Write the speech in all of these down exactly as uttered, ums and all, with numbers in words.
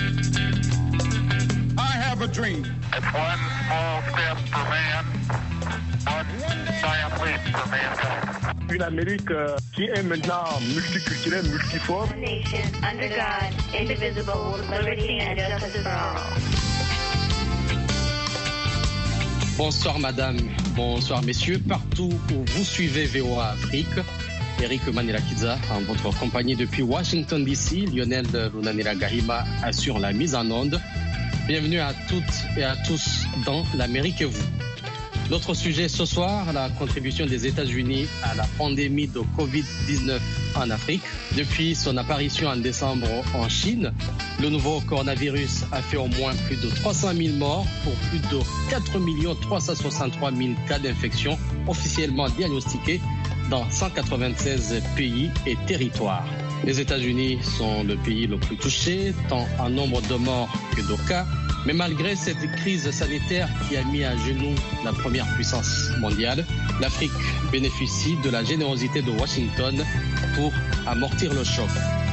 I have a dream. It's one small step for man, one giant leap for mankind. Une Amérique euh, qui est maintenant multiculturelle, multiforme. Nation under God, indivisible, with liberty and justice for all. Bonsoir madame, bonsoir messieurs, partout où vous suivez V O A Afrique. Eric Manirakiza en votre compagnie depuis Washington D C. Lionel Lunanira Gahima assure la mise en onde. Bienvenue à toutes et à tous dans l'Amérique et vous. Notre sujet ce soir, la contribution des États-Unis à la pandémie de covid dix-neuf en Afrique. Depuis son apparition en décembre en Chine, le nouveau coronavirus a fait au moins plus de trois cent mille morts pour plus de quatre millions trois cent soixante-trois mille cas d'infection officiellement diagnostiqués dans cent quatre-vingt-seize pays et territoires. Les États-Unis sont le pays le plus touché, tant en nombre de morts que de cas. Mais malgré cette crise sanitaire qui a mis à genoux la première puissance mondiale, l'Afrique bénéficie de la générosité de Washington pour amortir le choc.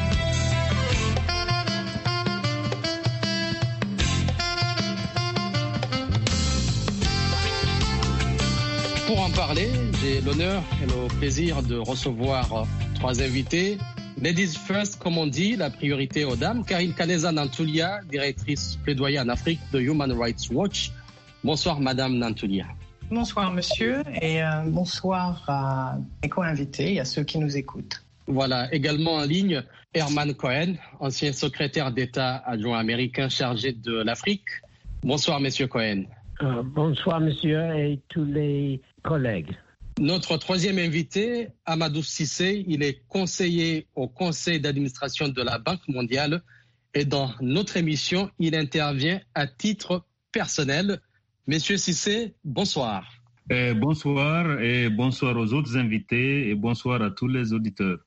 Pour en parler, j'ai l'honneur et le plaisir de recevoir trois invités. Ladies first, comme on dit, la priorité aux dames. Karine Kaneza Nantulia, directrice plaidoyer en Afrique de Human Rights Watch. Bonsoir, Madame Nantulia. Bonsoir, monsieur, et euh, bonsoir à mes co-invités et à ceux qui nous écoutent. Voilà, également en ligne, Herman Cohen, ancien secrétaire d'État adjoint américain chargé de l'Afrique. Bonsoir, Monsieur Cohen. Euh, bonsoir, monsieur, et tous les collègues. Notre troisième invité, Amadou Cissé, il est conseiller au conseil d'administration de la Banque mondiale et dans notre émission, il intervient à titre personnel. Monsieur Cissé, bonsoir. Euh, bonsoir et bonsoir aux autres invités et bonsoir à tous les auditeurs.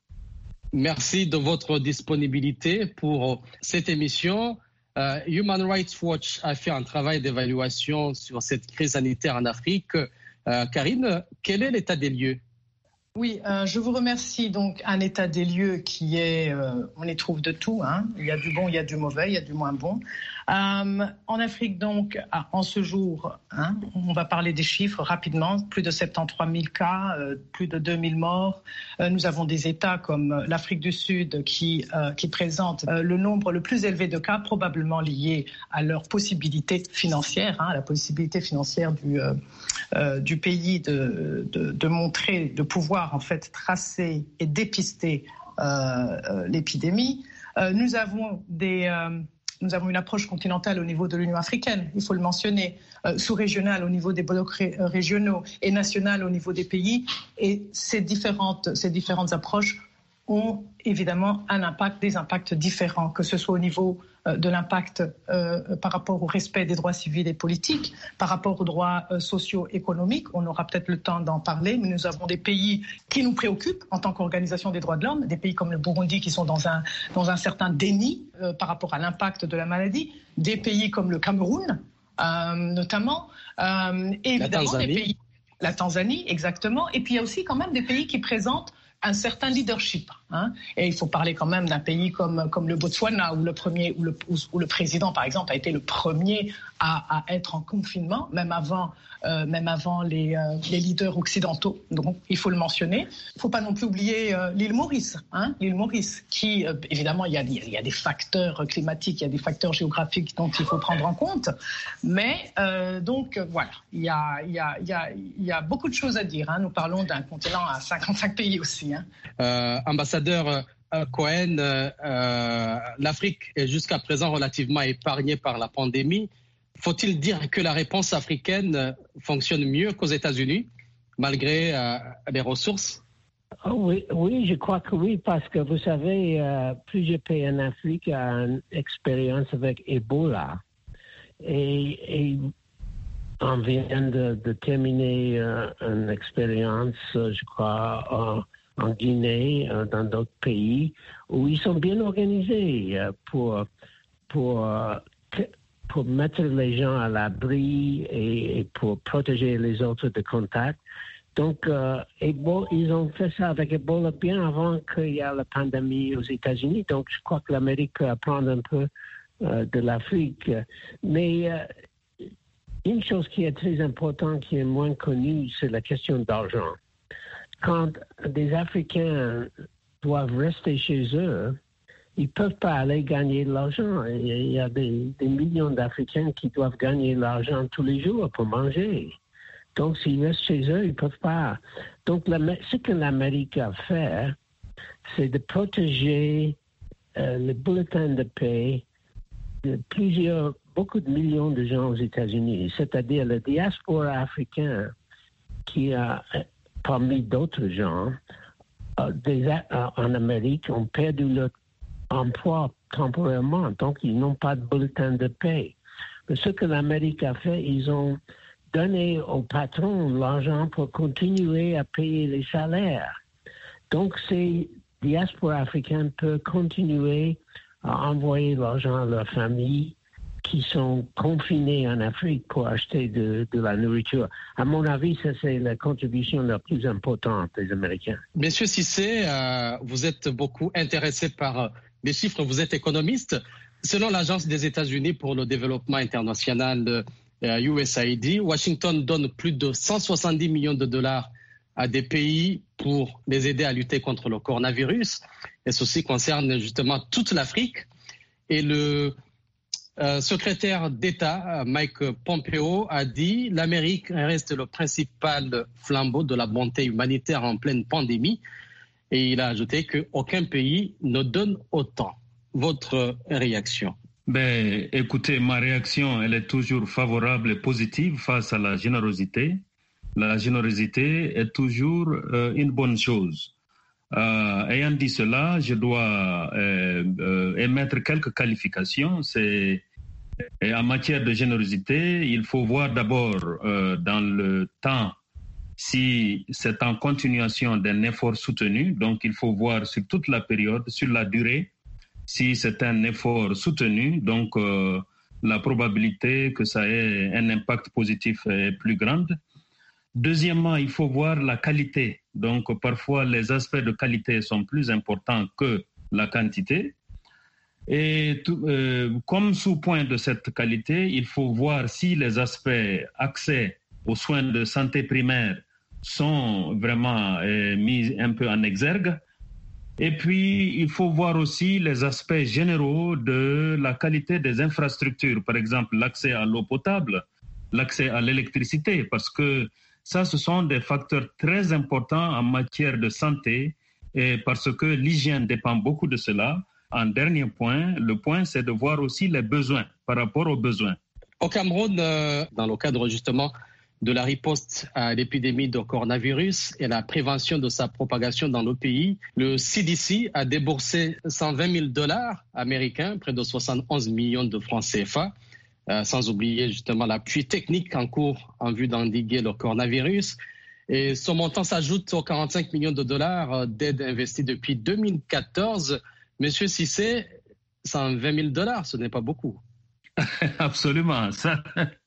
Merci de votre disponibilité pour cette émission. Uh, Human Rights Watch a fait un travail d'évaluation sur cette crise sanitaire en Afrique. Euh, Karine, quel est l'état des lieux? Oui, euh, je vous remercie. Donc, un état des lieux qui est, euh, on y trouve de tout, hein. Il y a du bon, il y a du mauvais, il y a du moins bon. Euh, en Afrique, donc, en ce jour, hein, on va parler des chiffres rapidement. Plus de soixante-treize mille cas, euh, plus de deux mille morts. Euh, nous avons des États comme l'Afrique du Sud qui, euh, qui présentent euh, le nombre le plus élevé de cas, probablement liés à leur possibilité financière, hein, la possibilité financière du, euh, euh, du pays de, de, de montrer, de pouvoir en fait tracer et dépister euh, euh, l'épidémie. Euh, nous avons des... Euh, Nous avons une approche continentale au niveau de l'Union africaine, il faut le mentionner, euh, sous-régionale au niveau des blocs ré- régionaux et nationale au niveau des pays. Et ces différentes, ces différentes approches ont évidemment un impact, des impacts différents, que ce soit au niveau euh, de l'impact euh, par rapport au respect des droits civils et politiques, par rapport aux droits euh, socio-économiques. On aura peut-être le temps d'en parler, mais nous avons des pays qui nous préoccupent en tant qu'organisation des droits de l'homme, des pays comme le Burundi qui sont dans un, dans un certain déni euh, par rapport à l'impact de la maladie, des pays comme le Cameroun, euh, notamment, euh, et évidemment des pays... La Tanzanie, exactement. Et puis il y a aussi quand même des pays qui présentent un certain leadership. Hein. Et il faut parler quand même d'un pays comme, comme le Botswana, où le, premier, où, le, où le président, par exemple, a été le premier à, à être en confinement, même avant, euh, même avant les, euh, les leaders occidentaux. Donc, il faut le mentionner. Il ne faut pas non plus oublier euh, l'île Maurice. Hein, l'île Maurice, qui, euh, évidemment, il y, a, il y a des facteurs climatiques, il y a des facteurs géographiques dont il faut prendre en compte. Mais, euh, donc, euh, voilà, il y a, il y, a, il y, a, il y a beaucoup de choses à dire. Hein. Nous parlons d'un continent à cinquante-cinq pays aussi. Hein. Euh, ambassadeur euh, Cohen, euh, euh, l'Afrique est jusqu'à présent relativement épargnée par la pandémie. Faut-il dire que la réponse africaine fonctionne mieux qu'aux États-Unis, malgré euh, les ressources? Oh, oui, oui, je crois que oui, parce que vous savez, euh, plusieurs pays en Afrique ont une expérience avec Ebola. Et, et on vient de, de terminer euh, une expérience, je crois, en, en Guinée, euh, dans d'autres pays, où ils sont bien organisés euh, pour, pour euh, pour mettre les gens à l'abri et, et pour protéger les autres de contact. Donc, euh, Ebola, ils ont fait ça avec Ebola bien avant qu'il y ait la pandémie aux États-Unis. Donc, je crois que l'Amérique peut apprendre un peu euh, de l'Afrique. Mais euh, une chose qui est très importante, qui est moins connue, c'est la question d'argent. Quand des Africains doivent rester chez eux, ils ne peuvent pas aller gagner de l'argent. Il y a des, des millions d'Africains qui doivent gagner de l'argent tous les jours pour manger. Donc, s'ils restent chez eux, ils ne peuvent pas. Donc, la, ce que l'Amérique a fait, c'est de protéger euh, le bulletin de paie de plusieurs, beaucoup de millions de gens aux États-Unis, c'est-à-dire la diaspora africaine qui a, parmi d'autres gens, euh, des, euh, en Amérique, ont perdu leur emploi temporairement, donc ils n'ont pas de bulletin de paie. Mais ce que l'Amérique a fait, ils ont donné aux patrons l'argent pour continuer à payer les salaires. Donc, ces diasporas africaines peuvent continuer à envoyer l'argent à leurs familles qui sont confinés en Afrique pour acheter de, de la nourriture. À mon avis, ça, c'est la contribution la plus importante des Américains. Monsieur Cissé, euh, vous êtes beaucoup intéressé par les chiffres, vous êtes économiste. Selon l'Agence des États-Unis pour le développement international, euh, U S A I D, Washington donne plus de cent soixante-dix millions de dollars à des pays pour les aider à lutter contre le coronavirus. Et ceci concerne justement toute l'Afrique. Et le euh, secrétaire d'État, Mike Pompeo, a dit « L'Amérique reste le principal flambeau de la bonté humanitaire en pleine pandémie ». Et il a ajouté qu'aucun pays ne donne autant. Votre réaction? Ben, écoutez, ma réaction, elle est toujours favorable et positive face à la générosité. La générosité est toujours euh, une bonne chose. Euh, ayant dit cela, je dois euh, euh, émettre quelques qualifications. C'est, en matière de générosité, il faut voir d'abord euh, dans le temps si c'est en continuation d'un effort soutenu. Donc, il faut voir sur toute la période, sur la durée, si c'est un effort soutenu. Donc, euh, la probabilité que ça ait un impact positif est plus grande. Deuxièmement, il faut voir la qualité. Donc, parfois, les aspects de qualité sont plus importants que la quantité. Et tout, euh, comme sous-point de cette qualité, il faut voir si les aspects accès aux soins de santé primaire sont vraiment euh, mis un peu en exergue. Et puis, il faut voir aussi les aspects généraux de la qualité des infrastructures. Par exemple, l'accès à l'eau potable, l'accès à l'électricité, parce que ça, ce sont des facteurs très importants en matière de santé, et parce que l'hygiène dépend beaucoup de cela. En dernier point, le point, c'est de voir aussi les besoins par rapport aux besoins. Au Cameroun, euh, dans le cadre justement de la riposte à l'épidémie de coronavirus et la prévention de sa propagation dans le pays, le C D C a déboursé cent vingt mille dollars américains, près de soixante et onze millions de francs C F A, euh, sans oublier justement l'appui technique en cours en vue d'endiguer le coronavirus. Et ce montant s'ajoute aux quarante-cinq millions de dollars d'aide investie depuis deux mille quatorze. Monsieur Cissé, cent vingt mille dollars, ce n'est pas beaucoup. Absolument, ça,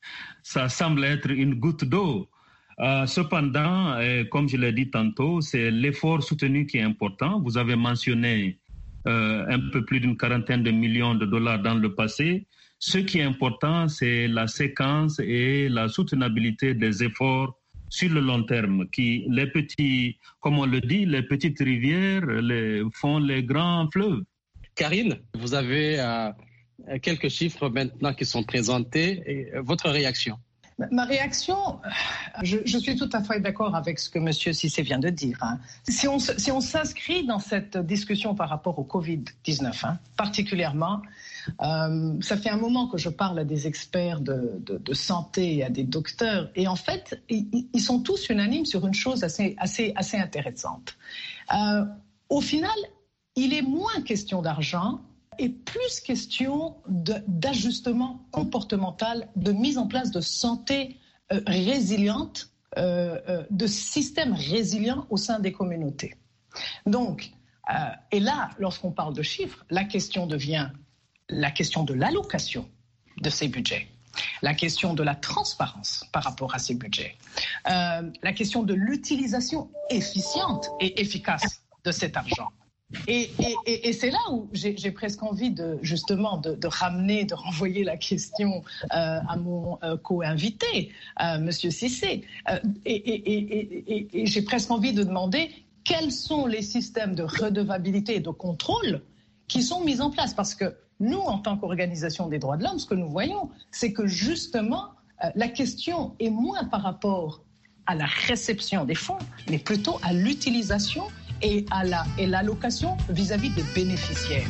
ça semble être une goutte d'eau. Euh, cependant, euh, comme je l'ai dit tantôt, c'est l'effort soutenu qui est important. Vous avez mentionné euh, un peu plus d'une quarantaine de millions de dollars dans le passé. Ce qui est important, c'est la séquence et la soutenabilité des efforts sur le long terme. Qui, les petits, comme on le dit, les petites rivières les, font les grands fleuves. Karine, vous avez euh, quelques chiffres maintenant qui sont présentés. Et votre réaction? Ma réaction, je, je suis tout à fait d'accord avec ce que M. Cissé vient de dire. Hein. Si on, si on s'inscrit dans cette discussion par rapport au covid dix-neuf, hein, particulièrement, euh, ça fait un moment que je parle à des experts de, de, de santé et à des docteurs, et en fait, ils, ils sont tous unanimes sur une chose assez, assez, assez intéressante. Euh, au final, il est moins question d'argent et plus question de, d'ajustement comportemental, de mise en place de santé euh, résiliente, euh, euh, de systèmes résilients au sein des communautés. Donc, euh, et là, lorsqu'on parle de chiffres, la question devient la question de l'allocation de ces budgets, la question de la transparence par rapport à ces budgets, euh, la question de l'utilisation efficiente et efficace de cet argent. Et, et, et, et c'est là où j'ai, j'ai presque envie de justement de, de ramener, de renvoyer la question euh, à mon euh, co-invité, euh, Monsieur Cissé. Euh, et, et, et, et, et j'ai presque envie de demander quels sont les systèmes de redevabilité et de contrôle qui sont mis en place. Parce que nous, en tant qu'organisation des droits de l'homme, ce que nous voyons, c'est que justement, euh, la question est moins par rapport à la réception des fonds, mais plutôt à l'utilisation et à la, et l'allocation vis-à-vis des bénéficiaires.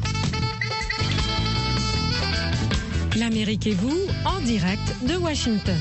L'Amérique et vous, en direct de Washington.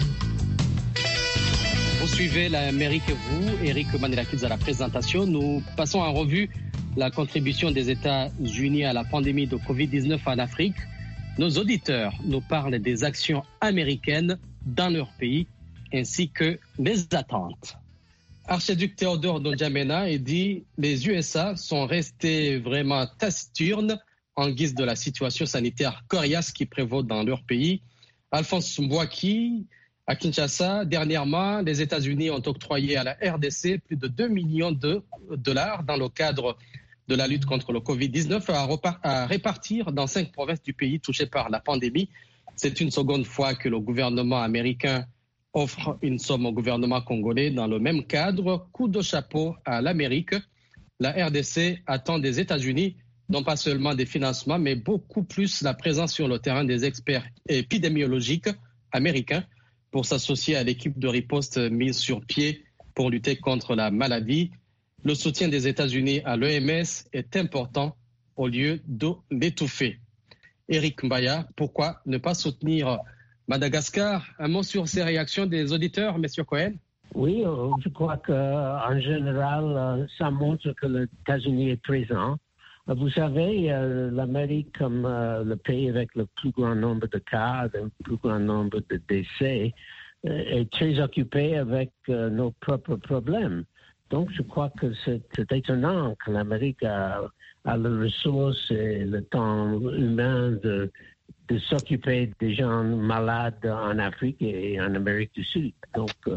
Vous suivez l'Amérique et vous, Eric Manilakidze à la présentation. Nous passons en revue la contribution des États-Unis à la pandémie de covid dix-neuf en Afrique. Nos auditeurs nous parlent des actions américaines dans leur pays ainsi que les attentes. Archiduc Théodore N'Djamena a dit « Les U S A sont restés vraiment taciturnes en guise de la situation sanitaire coriace qui prévaut dans leur pays. » Alphonse Mbouaki, à Kinshasa, dernièrement, les États-Unis ont octroyé à la R D C plus de deux millions de dollars dans le cadre de la lutte contre le covid dix-neuf à, repart- à répartir dans cinq provinces du pays touchées par la pandémie. C'est une seconde fois que le gouvernement américain offre une somme au gouvernement congolais dans le même cadre. Coup de chapeau à l'Amérique. La R D C attend des États-Unis non pas seulement des financements, mais beaucoup plus la présence sur le terrain des experts épidémiologiques américains pour s'associer à l'équipe de riposte mise sur pied pour lutter contre la maladie. Le soutien des États-Unis à l'O M S est important au lieu de l'étouffer. Éric Mbaya, pourquoi ne pas soutenir Madagascar? Un mot sur ces réactions des auditeurs, M. Cohen? Oui, je crois qu'en général, ça montre que les États-Unis est présent. Vous savez, l'Amérique, comme le pays avec le plus grand nombre de cas, le plus grand nombre de décès, est très occupé avec nos propres problèmes. Donc, je crois que c'est, c'est étonnant que l'Amérique a, a les ressources et le temps humain de, de s'occuper des gens malades en Afrique et en Amérique du Sud. Donc, euh,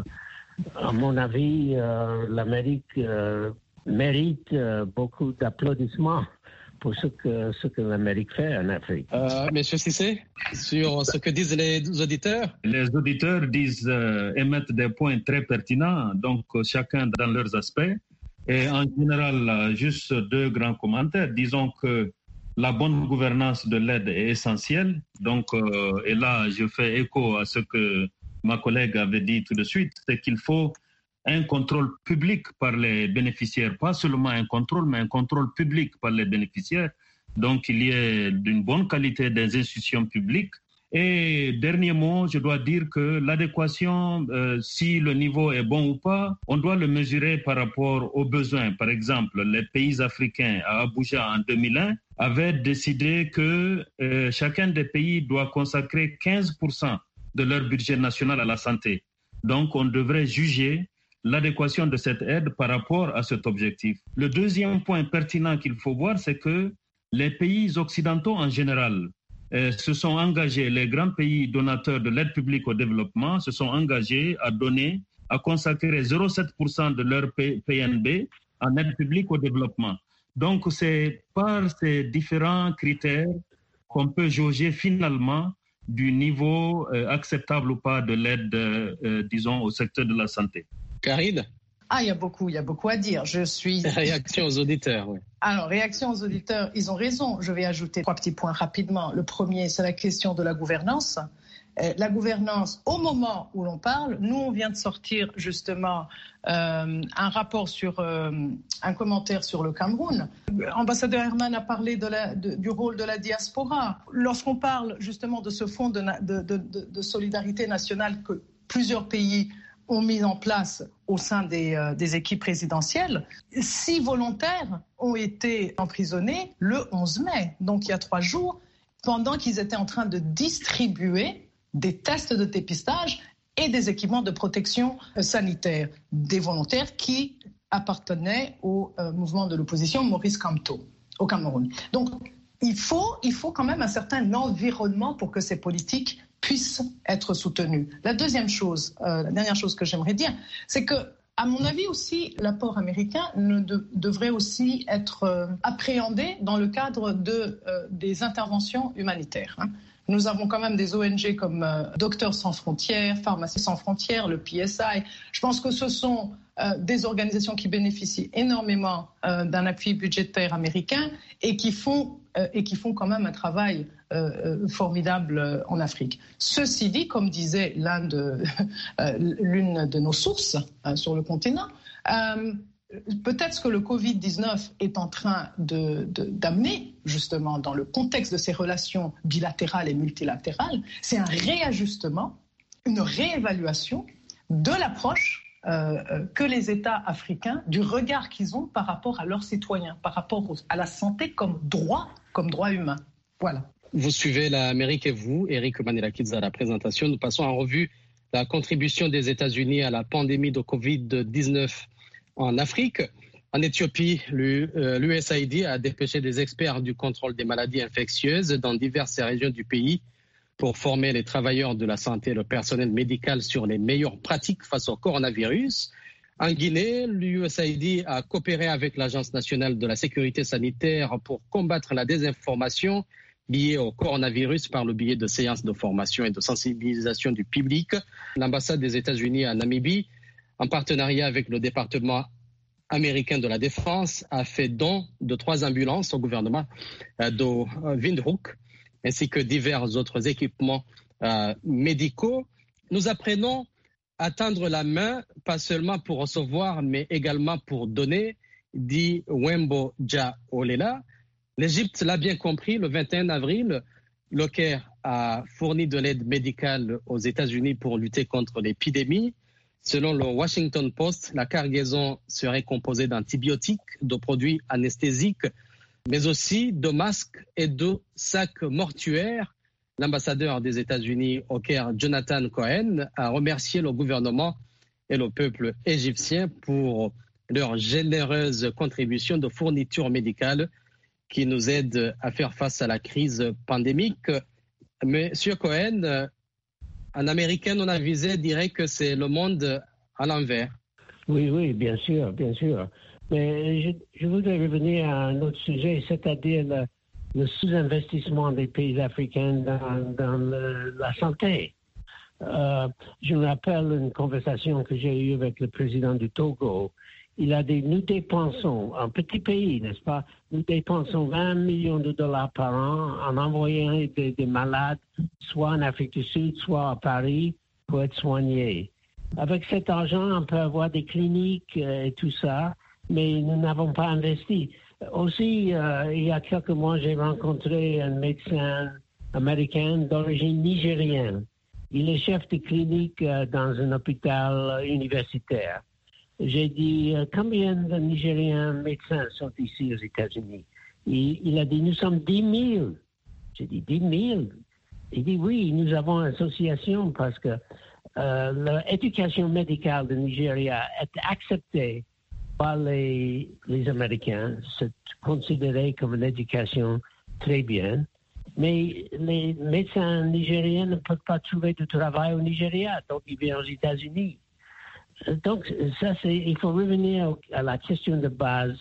à mon avis, euh, l'Amérique euh, mérite euh, beaucoup d'applaudissements pour ce que, ce que l'Amérique fait en Afrique. Euh, Monsieur Cissé, sur ce que disent les auditeurs? Les auditeurs disent, euh, émettent des points très pertinents, donc euh, chacun dans leurs aspects. Et en général, euh, juste deux grands commentaires. Disons que la bonne gouvernance de l'aide est essentielle. Donc, euh, et là, je fais écho à ce que ma collègue avait dit tout de suite, c'est qu'il faut un contrôle public par les bénéficiaires, pas seulement un contrôle, mais un contrôle public par les bénéficiaires. Donc, il y ait d'une bonne qualité des institutions publiques. Et dernier mot, je dois dire que l'adéquation, euh, si le niveau est bon ou pas, on doit le mesurer par rapport aux besoins. Par exemple, les pays africains à Abuja en deux mille un avaient décidé que euh, chacun des pays doit consacrer quinze pour cent de leur budget national à la santé. Donc, on devrait juger l'adéquation de cette aide par rapport à cet objectif. Le deuxième point pertinent qu'il faut voir, c'est que les pays occidentaux en général euh, se sont engagés, les grands pays donateurs de l'aide publique au développement se sont engagés à donner, à consacrer zéro virgule sept pour cent de leur P N B en aide publique au développement. Donc, c'est par ces différents critères qu'on peut jauger finalement du niveau euh, acceptable ou pas de l'aide, euh, disons, au secteur de la santé. Karine? Ah, il y a beaucoup, il y a beaucoup à dire. Je suis... Réaction aux auditeurs, oui. Alors, réaction aux auditeurs, ils ont raison. Je vais ajouter trois petits points rapidement. Le premier, c'est la question de la gouvernance. Euh, la gouvernance, au moment où l'on parle, nous, on vient de sortir justement euh, un rapport sur, euh, un commentaire sur le Cameroun. Ambassadeur Herman a parlé de la, de, du rôle de la diaspora. Lorsqu'on parle justement de ce fonds de, de, de, de solidarité nationale que plusieurs pays ont mis en place au sein des, euh, des équipes présidentielles, six volontaires ont été emprisonnés le onze mai, donc il y a trois jours, pendant qu'ils étaient en train de distribuer des tests de dépistage et des équipements de protection sanitaire, des volontaires qui appartenaient au euh, mouvement de l'opposition Maurice Kamto au Cameroun. Donc il faut, il faut quand même un certain environnement pour que ces politiques puissent être soutenues. La deuxième chose, euh, la dernière chose que j'aimerais dire, c'est que À mon avis aussi, l'apport américain ne de, devrait aussi être euh, appréhendé dans le cadre de, euh, des interventions humanitaires. Hein. Nous avons quand même des O N G comme euh, Docteurs sans frontières, Pharmacie sans frontières, le P S I. Je pense que ce sont euh, des organisations qui bénéficient énormément euh, d'un appui budgétaire américain et qui font, euh, et qui font quand même un travail euh, formidable euh, en Afrique. Ceci dit, comme disait l'un de, euh, l'une de nos sources euh, sur le continent, euh, peut-être ce que le covid dix-neuf est en train de, de, d'amener, justement, dans le contexte de ces relations bilatérales et multilatérales, c'est un réajustement, une réévaluation de l'approche euh, que les États africains, du regard qu'ils ont par rapport à leurs citoyens, par rapport à la santé comme droit, comme droit humain. Voilà. Vous suivez l'Amérique et vous, Eric Manilakidze, à la présentation. Nous passons en revue la contribution des États-Unis à la pandémie de covid dix-neuf en Afrique. En Éthiopie, l'U S A I D a dépêché des experts du contrôle des maladies infectieuses dans diverses régions du pays pour former les travailleurs de la santé et le personnel médical sur les meilleures pratiques face au coronavirus. En Guinée, l'U S A I D a coopéré avec l'Agence nationale de la sécurité sanitaire pour combattre la désinformation liée au coronavirus par le biais de séances de formation et de sensibilisation du public. L'ambassade des États-Unis à Namibie, en partenariat avec le département américain de la Défense, a fait don de trois ambulances au gouvernement de Windhoek, ainsi que divers autres équipements euh, médicaux. Nous apprenons à tendre la main, pas seulement pour recevoir, mais également pour donner, dit Wembo Dja Olela. L'Égypte l'a bien compris, le vingt et un avril, le Caire a fourni de l'aide médicale aux États-Unis pour lutter contre l'épidémie. Selon le Washington Post, la cargaison serait composée d'antibiotiques, de produits anesthésiques, mais aussi de masques et de sacs mortuaires. L'ambassadeur des États-Unis au Caire, Jonathan Cohen, a remercié le gouvernement et le peuple égyptien pour leur généreuse contribution de fournitures médicales qui nous aident à faire face à la crise pandémique. Monsieur Cohen, en américain non avisé dirait que c'est le monde à l'envers. Oui, oui, bien sûr, bien sûr. Mais je, je voudrais revenir à un autre sujet, c'est-à-dire le, le sous-investissement des pays africains dans, dans le, la santé. Euh, je me rappelle une conversation que j'ai eue avec le président du Togo. Il a dit, nous dépensons, un petit pays, n'est-ce pas, nous dépensons vingt millions de dollars par an en envoyant des, des malades, soit en Afrique du Sud, soit à Paris, pour être soignés. Avec cet argent, on peut avoir des cliniques euh, et tout ça, mais nous n'avons pas investi. Aussi, euh, il y a quelques mois, j'ai rencontré un médecin américain d'origine nigérienne. Il est chef de clinique euh, dans un hôpital universitaire. J'ai dit, euh, combien de Nigériens médecins sont ici aux États-Unis? Il, il a dit, nous sommes dix mille. J'ai dit, dix mille? Il dit, oui, nous avons une association parce que euh, l'éducation médicale de Nigeria est acceptée par les, les Américains. C'est considéré comme une éducation très bien. Mais les médecins nigériens ne peuvent pas trouver de travail au Nigeria, donc ils viennent aux États-Unis. Donc, ça, c'est, il faut revenir à la question de base,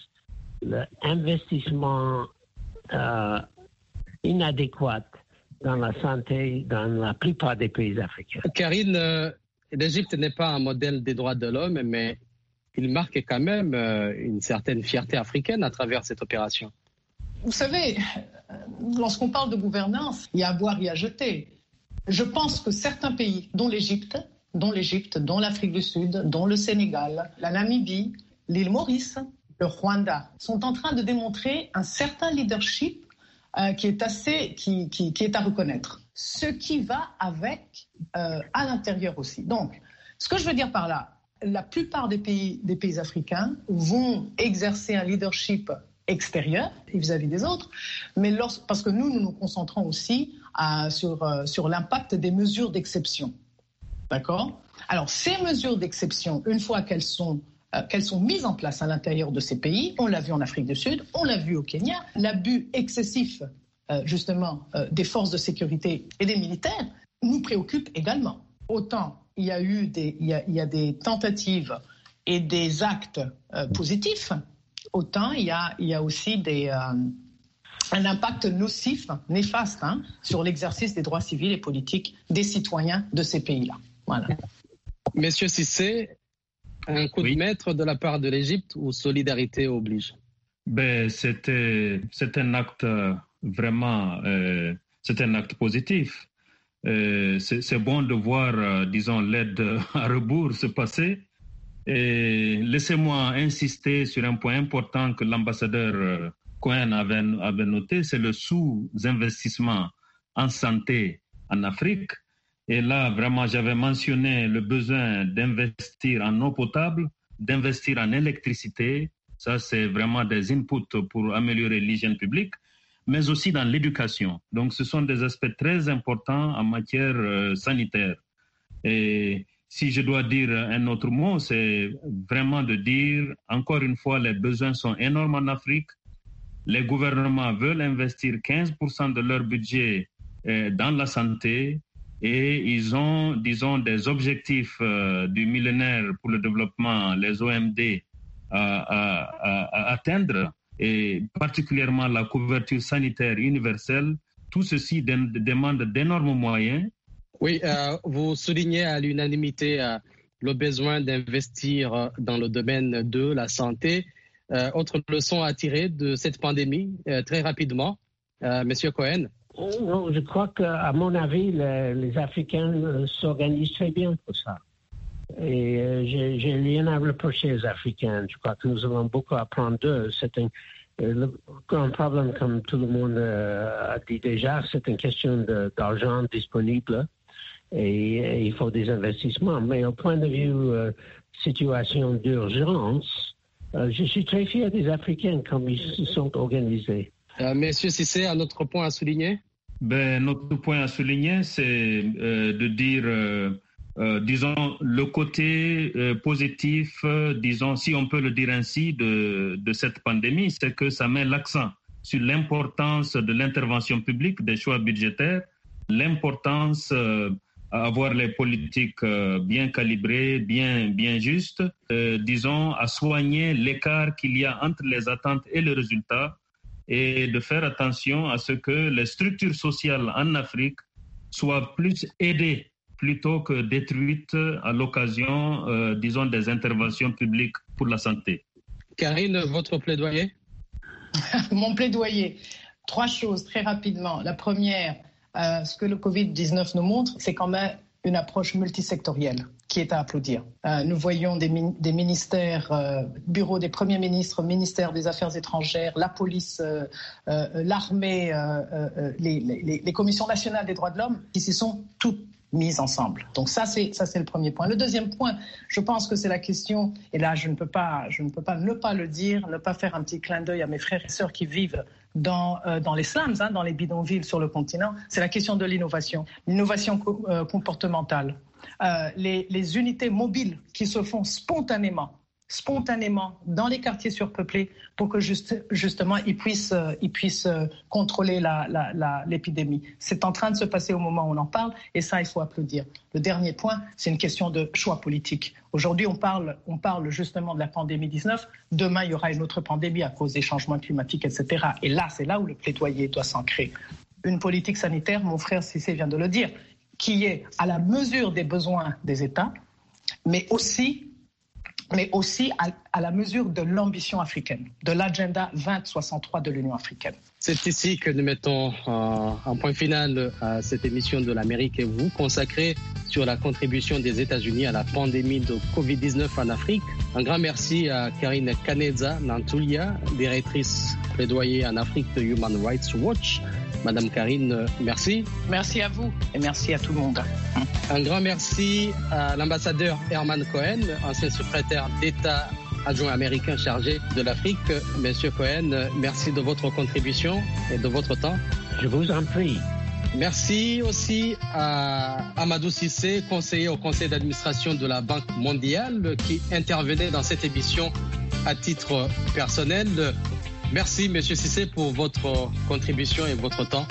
l'investissement euh, inadéquat dans la santé dans la plupart des pays africains. Karine, euh, l'Égypte n'est pas un modèle des droits de l'homme, mais il marque quand même euh, une certaine fierté africaine à travers cette opération. Vous savez, lorsqu'on parle de gouvernance, il y a à boire et à jeter. Je pense que certains pays, dont l'Égypte, dont l'Égypte, dont l'Afrique du Sud, dont le Sénégal, la Namibie, l'île Maurice, le Rwanda, sont en train de démontrer un certain leadership euh, qui est assez, qui, qui, qui est à reconnaître. Ce qui va avec euh, à l'intérieur aussi. Donc, ce que je veux dire par là, la plupart des pays, des pays africains vont exercer un leadership extérieur vis-à-vis des autres, mais lorsque, parce que nous, nous nous concentrons aussi à, sur, euh, sur l'impact des mesures d'exception. D'accord ? Alors, ces mesures d'exception, une fois qu'elles sont, euh, qu'elles sont mises en place à l'intérieur de ces pays, on l'a vu en Afrique du Sud, on l'a vu au Kenya, l'abus excessif, euh, justement, euh, des forces de sécurité et des militaires nous préoccupe également. Autant il y a eu des, il y a, il y a des tentatives et des actes euh, positifs, autant il y a, il y a aussi des, euh, un impact nocif, néfaste, hein, sur l'exercice des droits civils et politiques des citoyens de ces pays-là. Voilà. Monsieur Cissé, un coup oui. de maître de la part de l'Égypte ou solidarité oblige? Ben, c'était, c'est un acte vraiment, euh, c'est un acte positif. Euh, c'est, c'est bon de voir, euh, disons, l'aide à rebours se passer. Et laissez-moi insister sur un point important que l'ambassadeur euh, Cohen avait, avait noté, c'est le sous-investissement en santé en Afrique. Et là, vraiment, j'avais mentionné le besoin d'investir en eau potable, d'investir en électricité. Ça, c'est vraiment des inputs pour améliorer l'hygiène publique, mais aussi dans l'éducation. Donc, ce sont des aspects très importants en matière euh, sanitaire. Et si je dois dire un autre mot, c'est vraiment de dire, encore une fois, les besoins sont énormes en Afrique. Les gouvernements veulent investir quinze pour cent de leur budget euh, dans la santé et ils ont, disons, des objectifs euh, du millénaire pour le développement, les O M D, à, à, à, à atteindre, et particulièrement la couverture sanitaire universelle. Tout ceci de, de demande d'énormes moyens. Oui, euh, vous soulignez à l'unanimité euh, le besoin d'investir dans le domaine de la santé. Euh, autre leçon à tirer de cette pandémie, euh, très rapidement, euh, Monsieur Cohen? Non, je crois qu'à mon avis, les, les Africains euh, s'organisent très bien pour ça. Et euh, j'ai, j'ai rien à reprocher aux Africains. Je crois que nous avons beaucoup à apprendre d'eux. C'est un, euh, le grand problème, comme tout le monde euh, a dit déjà, c'est une question de, d'argent disponible et, et il faut des investissements. Mais au point de vue euh, situation d'urgence, euh, je suis très fier des Africains comme ils se sont organisés. Euh, Monsieur Cissé, un autre point à souligner? Ben, notre point à souligner, c'est euh, de dire... Euh, Euh, disons, le côté euh, positif, euh, disons, si on peut le dire ainsi, de, de cette pandémie, c'est que ça met l'accent sur l'importance de l'intervention publique, des choix budgétaires, l'importance euh, à avoir les politiques euh, bien calibrées, bien, bien justes, euh, disons, à soigner l'écart qu'il y a entre les attentes et les résultats et de faire attention à ce que les structures sociales en Afrique soient plus aidées plutôt que détruite à l'occasion, euh, disons, des interventions publiques pour la santé. Karine, votre plaidoyer? Mon plaidoyer, trois choses très rapidement. La première, euh, ce que le covid dix-neuf nous montre, c'est quand même une approche multisectorielle qui est à applaudir. Euh, nous voyons des, min- des ministères, euh, bureau des premiers ministres, ministère des Affaires étrangères, la police, euh, euh, l'armée, euh, euh, les, les, les commissions nationales des droits de l'homme qui s'y sont toutes mises ensemble. Donc ça c'est ça c'est le premier point. Le deuxième point, je pense que c'est la question, et là je ne peux pas je ne peux pas ne pas le dire, ne pas faire un petit clin d'œil à mes frères et sœurs qui vivent dans euh, dans les slums, hein, dans les bidonvilles sur le continent, c'est la question de l'innovation, l'innovation co- euh, comportementale, euh, les les unités mobiles qui se font spontanément spontanément dans les quartiers surpeuplés pour que juste, justement ils puissent, euh, ils puissent euh, contrôler la, la, la, l'épidémie. C'est en train de se passer au moment où on en parle et ça, il faut applaudir. Le dernier point, c'est une question de choix politique. Aujourd'hui, on parle, on parle justement de la pandémie dix-neuf. Demain, il y aura une autre pandémie à cause des changements climatiques, et cetera. Et là, c'est là où le plaidoyer doit s'ancrer. Une politique sanitaire, mon frère Cissé vient de le dire, qui est à la mesure des besoins des États, mais aussi mais aussi à, à la mesure de l'ambition africaine, de l'agenda vingt soixante-trois de l'Union africaine. C'est ici que nous mettons euh, un point final à cette émission de l'Amérique et vous consacrée sur la contribution des États-Unis à la pandémie de covid dix-neuf en Afrique. Un grand merci à Karine Kaneza Nantulia, directrice plaidoyer en Afrique de Human Rights Watch. Madame Karine, merci. Merci à vous et merci à tout le monde. Un grand merci à l'ambassadeur Herman Cohen, ancien secrétaire d'État adjoint américain chargé de l'Afrique. Monsieur Cohen, merci de votre contribution et de votre temps. Je vous en prie. Merci aussi à Amadou Cissé, conseiller au conseil d'administration de la Banque mondiale, qui intervenait dans cette émission à titre personnel. Merci, Monsieur Cissé, pour votre contribution et votre temps.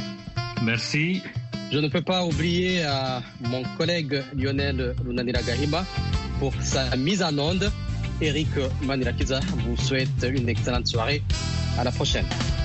Merci. Je ne peux pas oublier à mon collègue Lionel Lunanira Gahima pour sa mise en onde Eric Manilakiza vous souhaite une excellente soirée. À la prochaine.